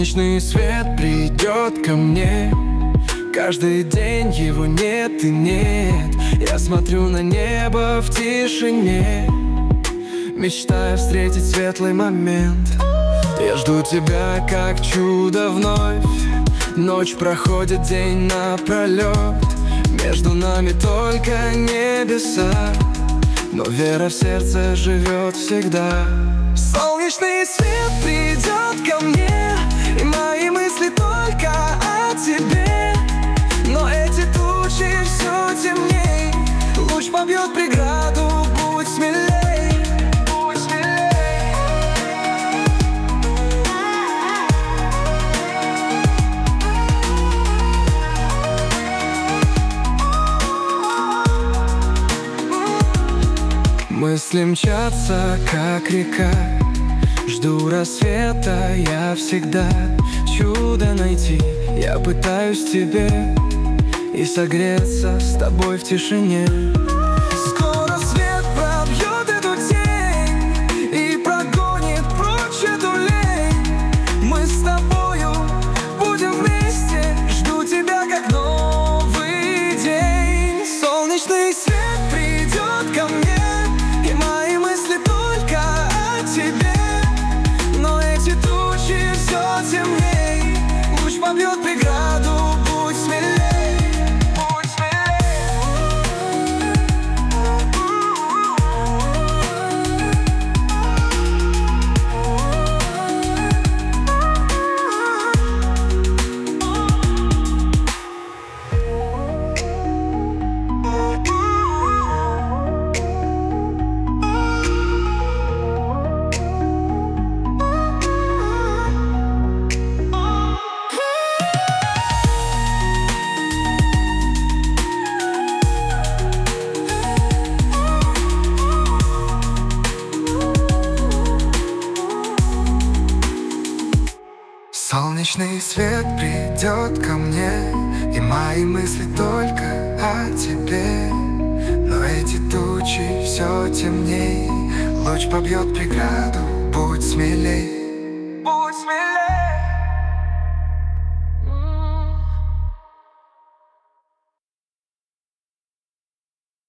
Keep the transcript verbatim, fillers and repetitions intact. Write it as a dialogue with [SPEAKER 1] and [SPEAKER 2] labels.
[SPEAKER 1] Солнечный свет придет ко мне. Каждый день его нет и нет. Я смотрю на небо в тишине, мечтая встретить светлый момент. Я жду тебя, как чудо вновь. Ночь проходит, день напролет. Между нами только небеса, но вера в сердце живет всегда. Солнечный свет придет ко мне, и мои мысли только о тебе. Но эти тучи все темней. Луч побьет преграду, будь смелей, будь смелей. Мысли мчатся, как река. Жду рассвета я всегда. Чудо найти я пытаюсь тебе и согреться с тобой в тишине. Скоро свет пробьет эту тень и прогонит прочь эту лень. Мы с тобою будем вместе. Жду тебя, как новый день. Солнечный свет придет ко мне, и мои мысли только о тебе. Но эти тучи все темней. Луч побьет преграду, будь смелей. Солнечный свет придет ко мне, и мои мысли только о тебе. Но эти тучи все темней. Луч побьет преграду, будь смелей, будь смелей.